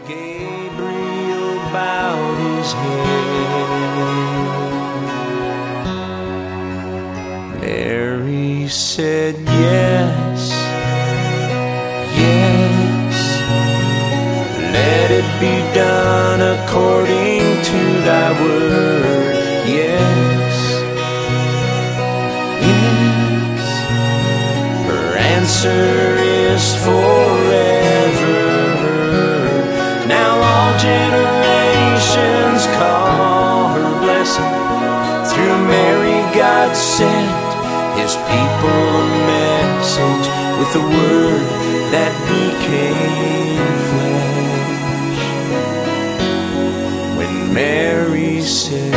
Gabriel bowed his head. Mary said, yes, yes, let it be done according to thy word. Yes, yes, her answer is forever. Now all generations call her blessed. Through Mary God sent his people a message with the word that became flesh. When Mary said,